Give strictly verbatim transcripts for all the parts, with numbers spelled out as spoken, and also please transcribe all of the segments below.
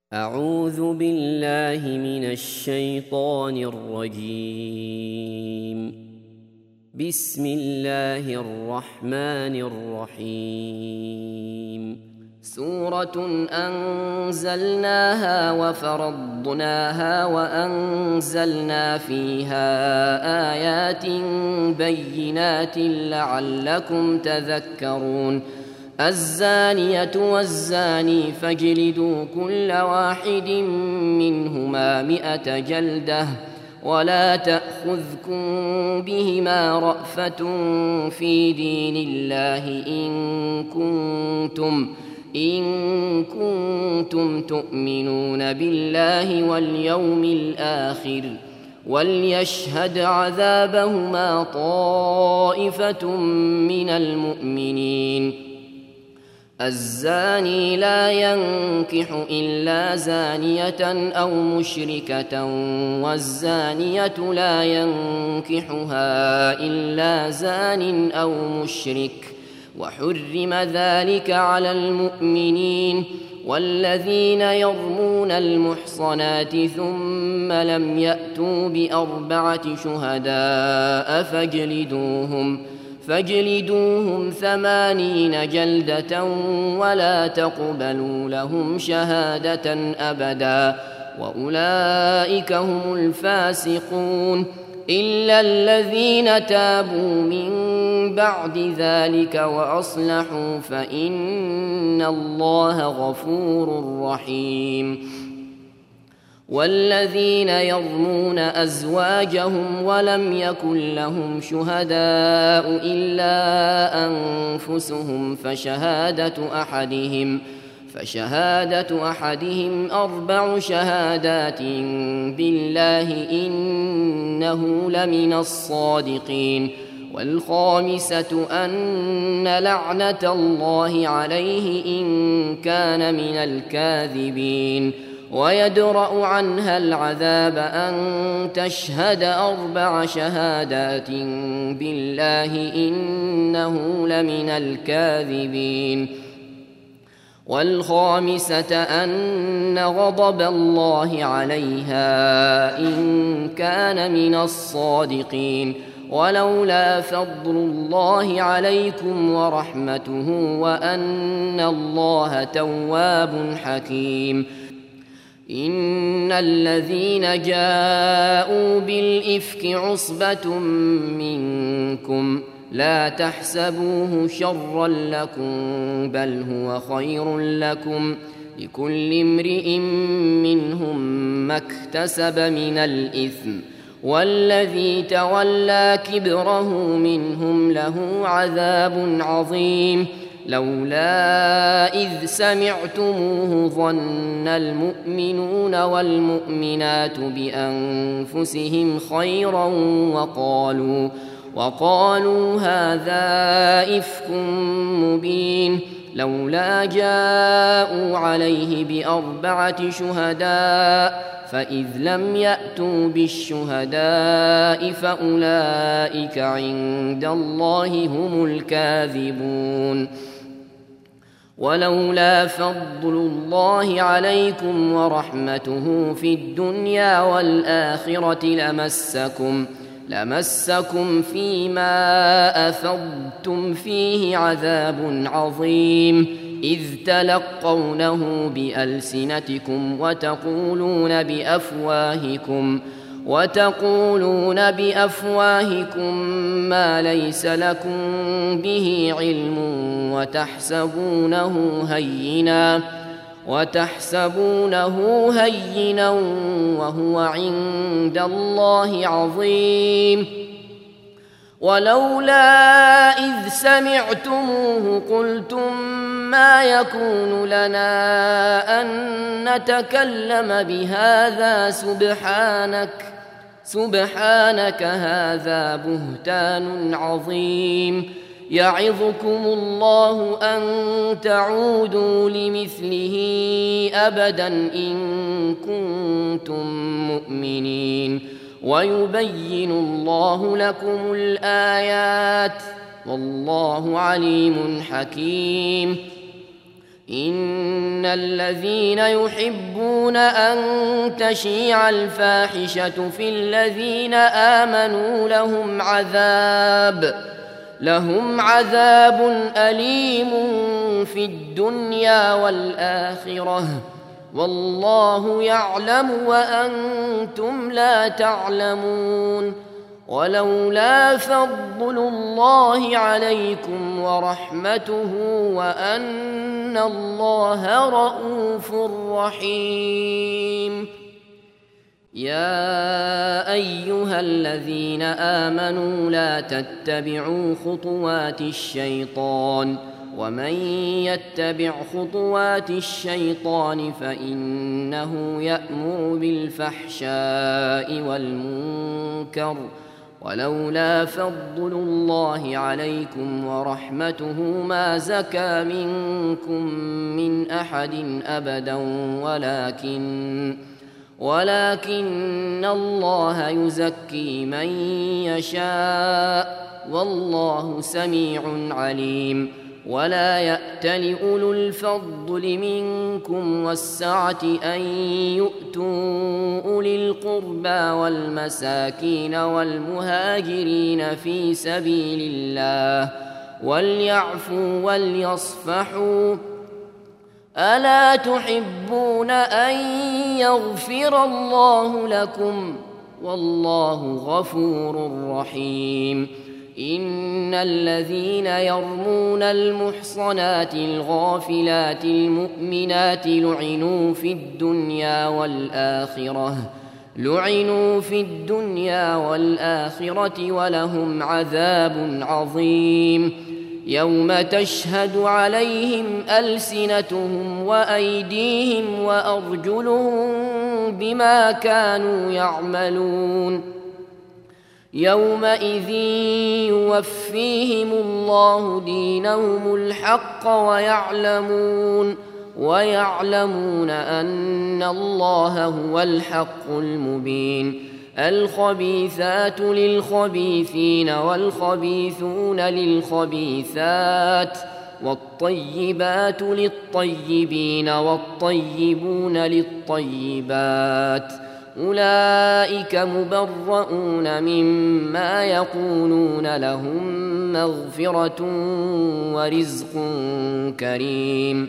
أعوذ بالله من الشيطان الرجيم. بسم الله الرحمن الرحيم. سورة أنزلناها وفرضناها وأنزلنا فيها آيات بينات لعلكم تذكرون. الزانية والزاني فاجلدوا كل واحد منهما مئة جلدة ولا تأخذكم بهما رأفة في دين الله إن كنتم إن كنتم تؤمنون بالله واليوم الآخر وليشهد عذابهما طائفة من المؤمنين. الزاني لا ينكح إلا زانية أو مشركة والزانية لا ينكحها إلا زان أو مشرك وحرم ذلك على المؤمنين. والذين يرمون المحصنات ثم لم يأتوا بأربعة شهداء فاجلدوهم فاجلدوهم ثمانين جلدة ولا تقبلوا لهم شهادة أبدا وأولئك هم الفاسقون إلا الذين تابوا من بعد ذلك وأصلحوا فإن الله غفور رحيم. والذين يرمون أزواجهم ولم يكن لهم شهداء إلا أنفسهم فشهادة أحدهم فشهادة أحدهم أربع شهادات بالله إنه لمن الصادقين. والخامسة أن لعنة الله عليه إن كان من الكاذبين. ويدرأ عنها العذاب أن تشهد أربع شهادات بالله إنه لمن الكاذبين. والخامسة أن غضب الله عليها إن كان من الصادقين. ولولا فضل الله عليكم ورحمته وأن الله تواب حكيم. إن الذين جاءوا بالإفك عصبة منكم لا تحسبوه شرا لكم بل هو خير لكم لكل امرئ منهم ما اكتسب من الإثم والذي تولى كبره منهم له عذاب عظيم. لولا إذ سمعتموه ظن المؤمنون والمؤمنات بأنفسهم خيرا وقالوا وقالوا هذا إفك مبين. لولا جاءوا عليه بأربعة شهداء فإذ لم يأتوا بالشهداء فأولئك عند الله هم الكاذبون. ولولا فضل الله عليكم ورحمته في الدنيا والآخرة لمسكم لمسكم فيما أفضتم فيه عذاب عظيم إذ تلقونه بألسنتكم وتقولون بأفواهكم وتقولون بأفواهكم ما ليس لكم به علم وتحسبونه هينا وتحسبونه هينا وهو عند الله عظيم. ولولا إذ سمعتموه قلتم ما يكون لنا أن نتكلم بهذا سبحانك سبحانك هذا بهتان عظيم. يعظكم الله أن تعودوا لمثله أبدا إن كنتم مؤمنين ويبين الله لكم الآيات والله عليم حكيم. إن الذين يحبون أن تشيع الفاحشة في الذين آمنوا لهم عذاب لهم عذاب أليم في الدنيا والآخرة والله يعلم وأنتم لا تعلمون. ولولا فضل الله عليكم ورحمته وأن الله رءوف رحيم. يا أيها الذين آمنوا لا تتبعوا خطوات الشيطان ومن يتبع خطوات الشيطان فإنه يأمر بالفحشاء والمنكر ولولا فضل الله عليكم ورحمته ما زكى منكم من أحد أبدا ولكن ولكن الله يزكي من يشاء والله سميع عليم. ولا يأتل أولو الفضل منكم والسعة أن يؤتوا أولي القربى والمساكين والمهاجرين في سبيل الله وليعفوا وليصفحوا ألا تحبون أن يغفر الله لكم والله غفور رحيم. إن الذين يرمون المحصنات الغافلات المؤمنات لعنوا في الدنيا والآخرة لعنوا في الدنيا والآخرة ولهم عذاب عظيم يوم تشهد عليهم ألسنتهم وأيديهم وأرجلهم بما كانوا يعملون يومئذ يوفيهم الله دينهم الحق ويعلمون ويعلمون أن الله هو الحق المبين. الخبيثات للخبيثين والخبيثون للخبيثات والطيبات للطيبين والطيبون للطيبات أولئك مبرؤون مما يقولون لهم مغفرة ورزق كريم.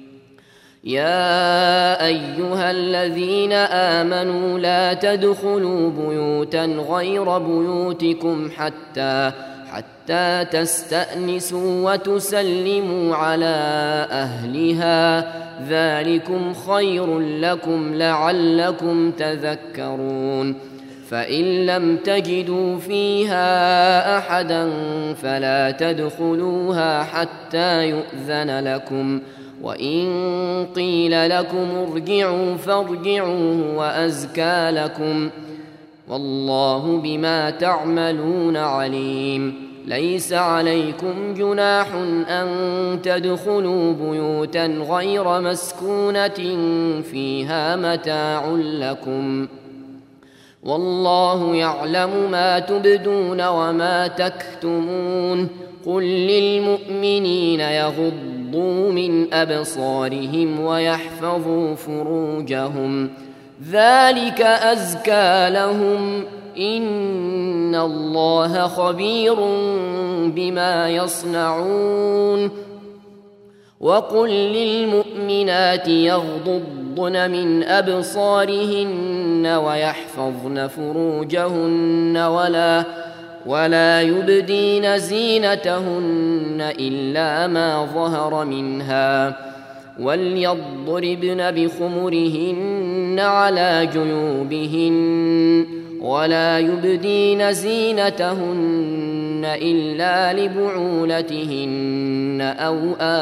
يا أيها الذين آمنوا لا تدخلوا بيوتا غير بيوتكم حتى حتى تستأنسوا وتسلموا على أهلها ذلكم خير لكم لعلكم تذكرون. فإن لم تجدوا فيها أحدا فلا تدخلوها حتى يؤذن لكم وإن قيل لكم ارجعوا فارجعوا وأزكى لكم والله بما تعملون عليم. ليس عليكم جناح أن تدخلوا بيوتا غير مسكونة فيها متاع لكم والله يعلم ما تبدون وما تكتمون. قل للمؤمنين يغضوا من أبصارهم ويحفظوا فروجهم ذلك أزكى لهم إن الله خبير بما يصنعون. وقل للمؤمنات يغضضن من أبصارهن ويحفظن فروجهن ولا ولا يبدين زينتهن إلا ما ظهر منها وليضربن بخمرهن على جيوبهن ولا يبدين زينتهن إلا لبعولتهن أو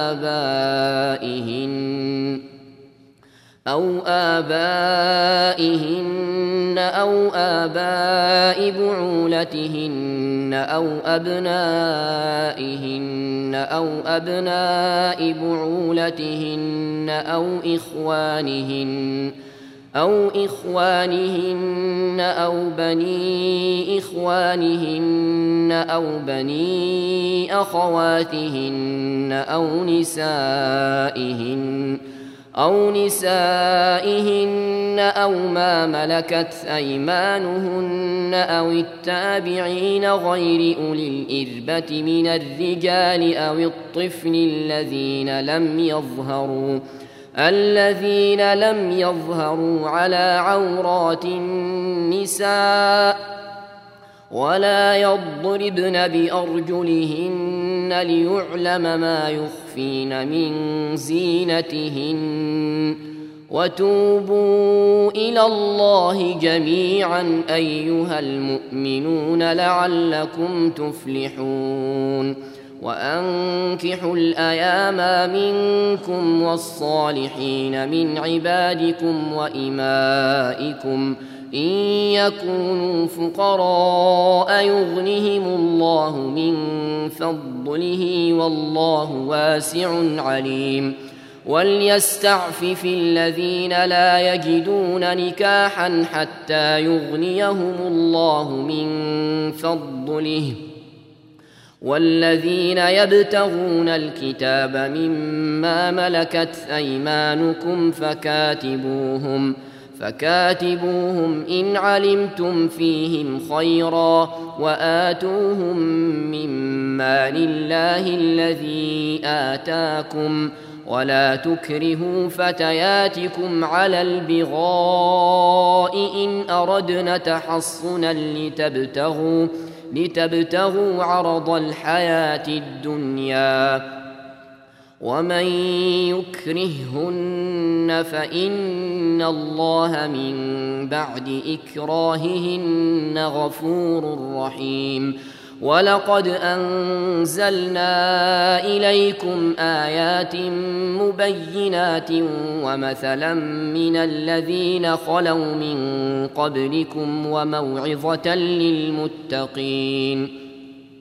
آبائهن أو آبائهن أو آباء بعولتهن أو أبنائهن أو أبناء بعولتهن أو إخوانهن أو إخوانهن أو بني إخوانهن أو بني أخواتهن أو نسائهن أو نسائهن أو ما ملكت أيمانهن أو التابعين غير أولي الإربة من الرجال أو الطفل الذين لم يظهروا الذين لم يظهروا على عورات النساء ولا يضربن بأرجلهن ليعلم ما يخفين من زينتهن وتوبوا إلى الله جميعا أيها المؤمنون لعلكم تفلحون وأنكحوا الأيام منكم والصالحين من عبادكم وإمائكم إن يكونوا فقراء يغنهم الله من فضله والله واسع عليم وليستعفف الذين لا يجدون نكاحا حتى يغنيهم الله من فضله والذين يبتغون الكتاب مما ملكت أيمانكم فكاتبوهم فكاتبوهم إن علمتم فيهم خيرا وآتوهم مما لله الذي آتاكم ولا تكرهوا فتياتكم على البغاء إن أردنا تحصنا لتبتغوا لتبتغوا عرض الحياة الدنيا ومن يكرههن فإن الله من بعد إكراههن غفور رحيم ولقد أنزلنا إليكم آيات مبينات ومثلا من الذين خلوا من قبلكم وموعظة للمتقين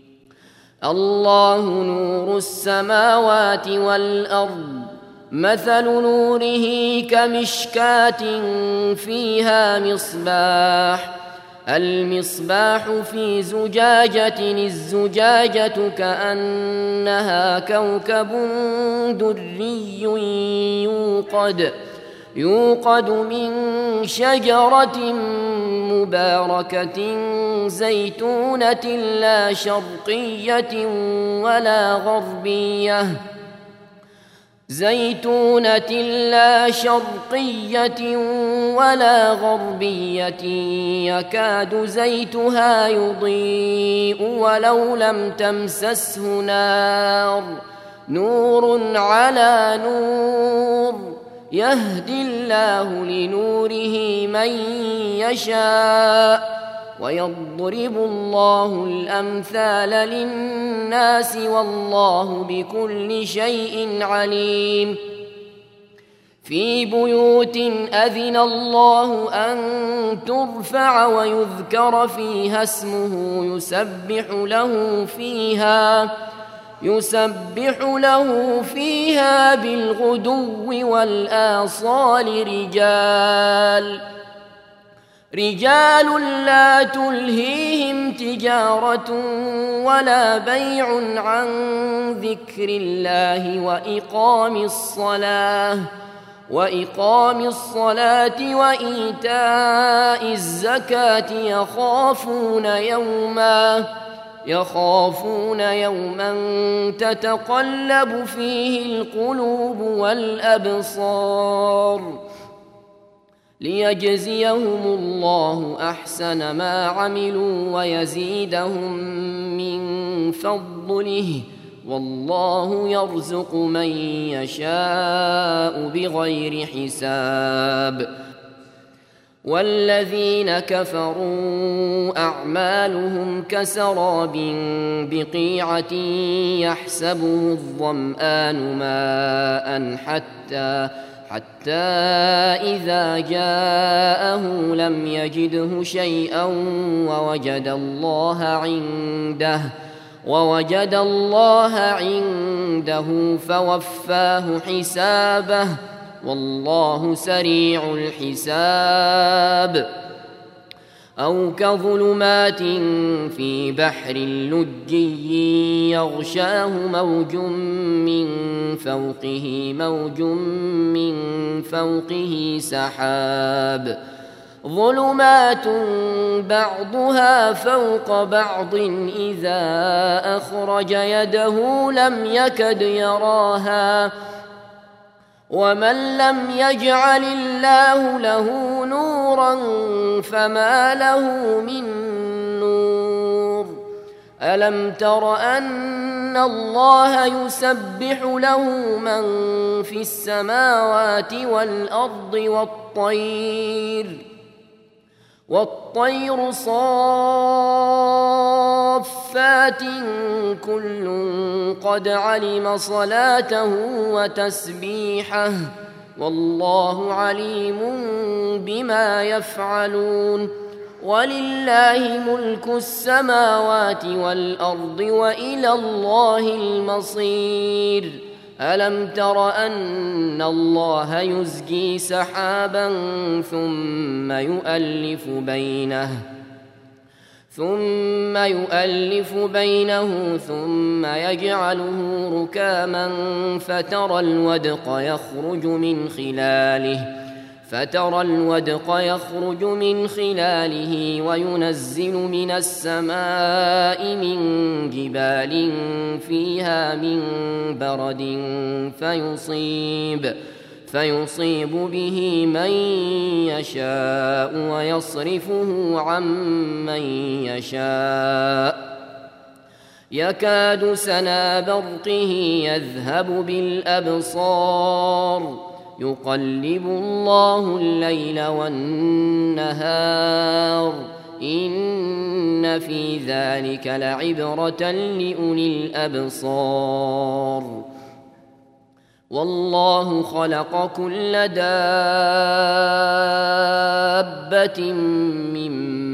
الله نور السماوات والأرض مثل نوره كمشكاة فيها مصباح المصباح في زجاجة الزجاجة كأنها كوكب دري يوقد يوقد من شجرة مباركة زيتونة لا شرقية ولا غربية زيتونة لا شرقية ولا غربية يكاد زيتها يضيء ولو لم تمسسه نار نور على نور يهدي الله لنوره من يشاء ويضرب الله الأمثال للناس والله بكل شيء عليم في بيوت أذن الله أن ترفع ويذكر فيها اسمه يسبح له فيها يسبح له فيها بالغدو والآصال رجال رجال لا تلهيهم تجارة ولا بيع عن ذكر الله وإقام الصلاة وإقام الصلاة وإيتاء الزكاة يخافون يوما يخافون يوما تتقلب فيه القلوب والأبصار ليجزيهم الله أحسن ما عملوا ويزيدهم من فضله والله يرزق من يشاء بغير حساب والذين كفروا أعمالهم كسراب بقيعة يحسبه الظمآن ماء حتى حتى إذا جاءه لم يجده شيئا ووجد الله عنده ووجد الله عنده فوفاه حسابه والله سريع الحساب. أو كظلمات في بحر لجي يغشاه موج من فوقه موج من فوقه سحاب ظلمات بعضها فوق بعض إذا أخرج يده لم يكد يراها ومن لم يجعل الله له نورا فما له من نور. ألم تر أن الله يسبح له من في السماوات والأرض والطير والطير صافات كل قد علم صلاته وتسبيحه والله عليم بما يفعلون. ولله ملك السماوات والأرض وإلى الله المصير. ألم تر أن الله يزجي سحابا ثم يؤلف بينه ثم يؤلف بينه ثم يجعله ركاما فترى الودق يخرج من خلاله فترى الودق يخرج من خلاله وينزل من السماء من جبال فيها من برد فيصيب فيصيب به من يشاء ويصرفه عن من يشاء يكاد سنا برقه يذهب بالأبصار يقلب الله الليل والنهار إن في ذلك لعبرة لأولي الأبصار. والله خلق كل دابة من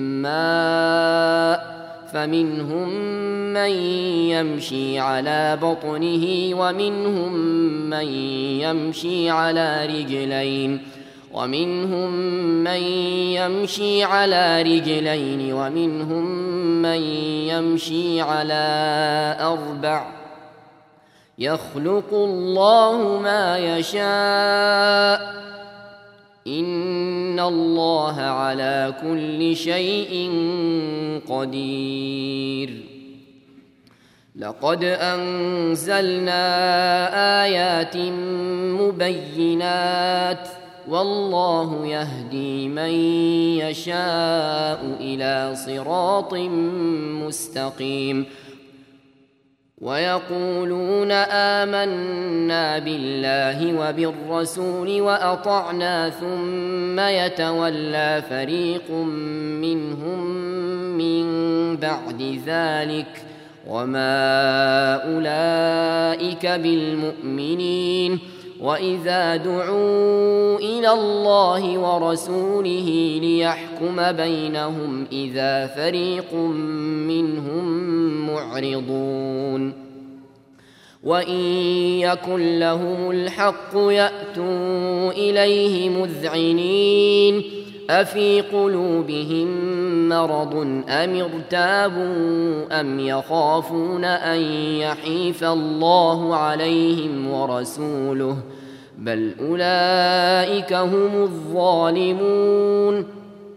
ماء فمنهم من يمشي على بطنه ومنهم من يمشي على رجلين ومنهم من يمشي على رجلين ومنهم من يمشي على أربع يخلق الله ما يشاء إن الله على كل شيء قدير. لقد أنزلنا آيات مبينات والله يهدي من يشاء إلى صراط مستقيم. ويقولون آمنا بالله وبالرسول وأطعنا ثم يتولى فريق منهم من بعد ذلك وما أولئك بالمؤمنين. وإذا دعوا إلى الله ورسوله ليحكم بينهم إذا فريق منهم معرضون. وإن يكن لهم الحق يأتوا إليه مذعنين أفي قلوبهم مرض أم ارتابوا أم يخافون أن يحيف الله عليهم ورسوله بل أولئك هم الظالمون.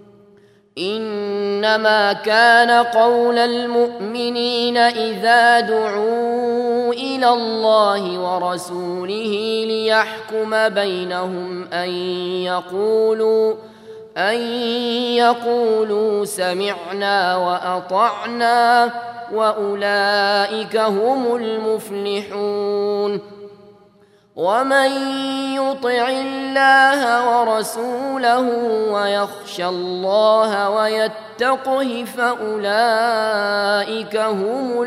إنما كان قول المؤمنين إذا دعوا إلى الله ورسوله ليحكم بينهم أن يقولوا أن يقولوا سمعنا وأطعنا وأولئك هم المفلحون. ومن يطع الله ورسوله ويخشى الله ويتقه فأولئك هم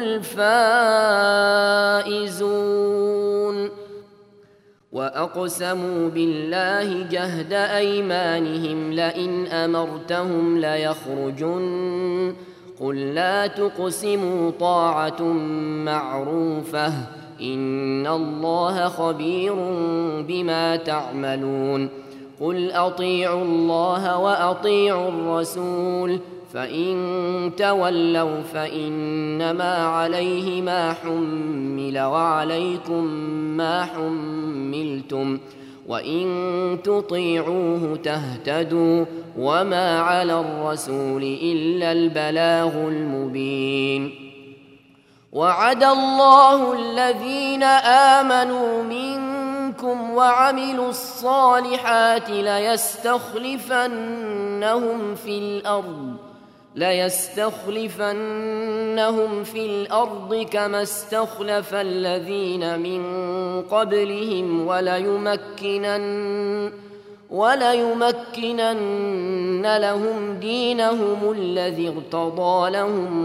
الفائزون. وأقسموا بالله جهد أيمانهم لئن أمرتهم ليخرجن قل لا تقسموا طاعة معروفة إن الله خبير بما تعملون قل أطيعوا الله وأطيعوا الرسول فإن تولوا فإنما عليه ما حمل وعليكم ما حملتم وإن تطيعوه تهتدوا وما على الرسول إلا البلاغ المبين وعد الله الذين آمنوا منكم وعملوا الصالحات ليستخلفنهم في الأرض ليستخلفنهم في الأرض كما استخلف الذين من قبلهم وليمكنن وليمكنن لهم دينهم الذي ارتضى لهم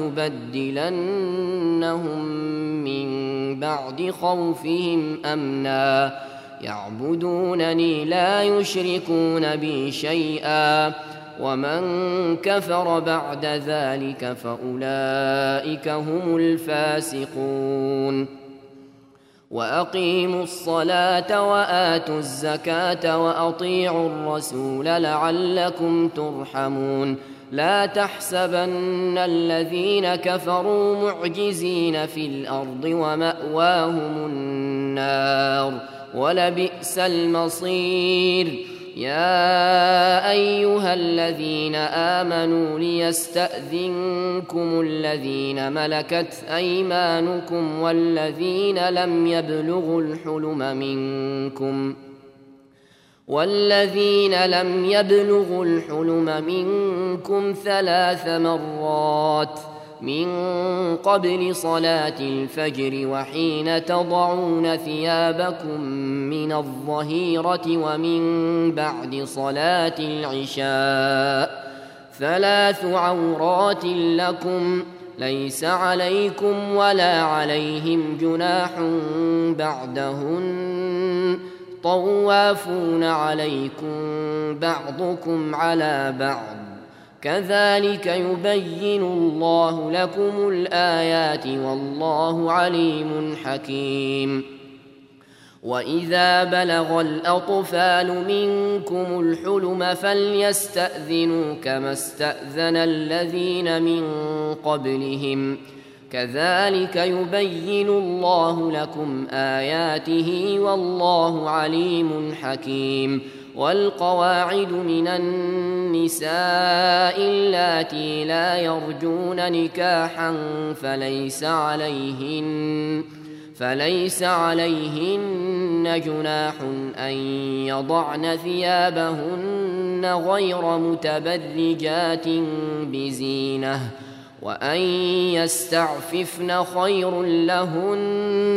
وليبدلنهم من بعد خوفهم أمنا يعبدونني لا يشركون بي شيئا ومن كفر بعد ذلك فأولئك هم الفاسقون وأقيموا الصلاة وآتوا الزكاة وأطيعوا الرسول لعلكم ترحمون لا تحسبن الذين كفروا معجزين في الأرض ومأواهم النار ولبئس المصير يا أيها الذين آمنوا ليستأذنكم الذين ملكت أيمانكم والذين لم يبلغوا الحلم منكم والذين لم يبلغوا الحلم منكم ثلاث مرات من قبل صلاة الفجر وحين تضعون ثيابكم من الظهيرة ومن بعد صلاة العشاء ثلاث عورات لكم ليس عليكم ولا عليهم جناح بعدهن طوافون عليكم بعضكم على بعض كذلك يبين الله لكم الآيات والله عليم حكيم وإذا بلغ الأطفال منكم الحلم فليستأذنوا كما استأذن الذين من قبلهم كذلك يبين الله لكم آياته والله عليم حكيم والقواعد من النساء اللاتي لا يرجون نكاحا فليس عليهن فليس عليهن جناح أن يضعن ثيابهن غير متبرجات بزينة وأن يستعففن خير لهن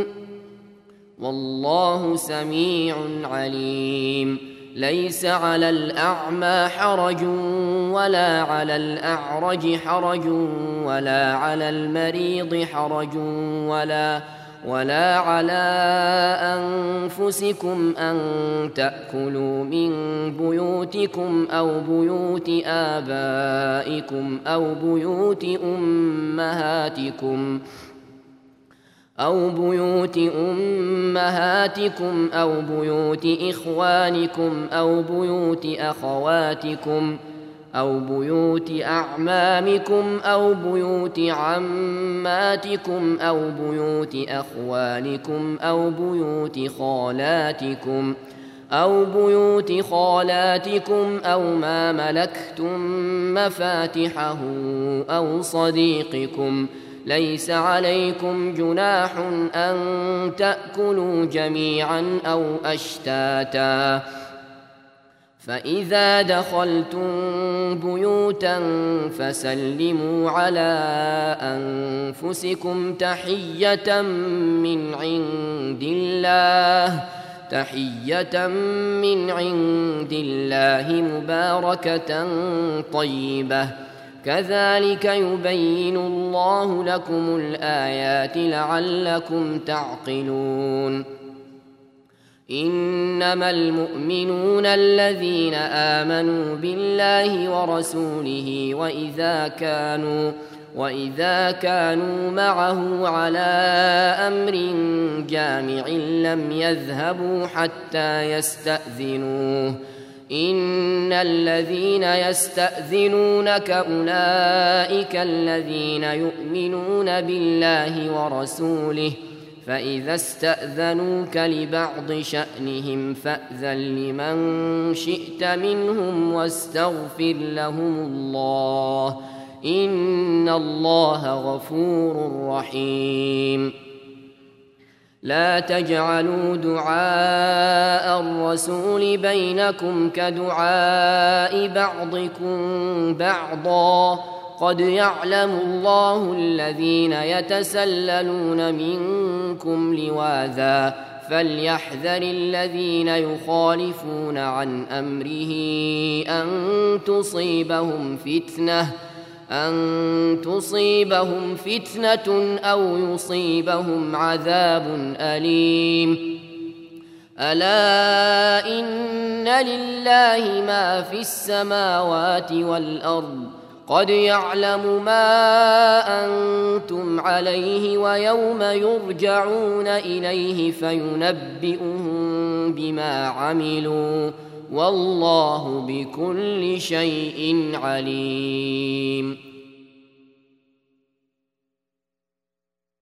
والله سميع عليم ليس على الأعمى حرج ولا على الأعرج حرج ولا على المريض حرج ولا ولا على أنفسكم أن تأكلوا من بيوتكم أو بيوت آبائكم أو بيوت أمهاتكم أو بيوت أمهاتكم أو بيوت إخوانكم أو بيوت أخواتكم أو بيوت أعمامكم أو بيوت عماتكم أو بيوت أخوالكم أو بيوت خالاتكم أو بيوت خالاتكم أو ما ملكتم مفاتحه أو صديقكم ليس عليكم جناح أن تأكلوا جميعا أو أشتاتا فإذا دخلتم بيوتا فسلموا على أنفسكم تحية من عند الله تحية من عند الله مباركة طيبة كذلك يبين الله لكم الآيات لعلكم تعقلون إنما المؤمنون الذين آمنوا بالله ورسوله وإذا كانوا وإذا كانوا معه على أمر جامع لم يذهبوا حتى يستأذنوه إن الذين يستأذنونك أولئك الذين يؤمنون بالله ورسوله فإذا استأذنوك لبعض شأنهم فأذن لمن شئت منهم واستغفر لهم الله إن الله غفور رحيم لا تجعلوا دعاء الرسول بينكم كدعاء بعضكم بعضا قد يعلم الله الذين يتسللون منكم لواذا فليحذر الذين يخالفون عن أمره أن تصيبهم فتنة أن تصيبهم فتنة أو يصيبهم عذاب أليم ألا إن لله ما في السماوات والأرض قد يعلم ما أنتم عليه ويوم يرجعون إليه فينبئهم بما عملوا والله بكل شيء عليم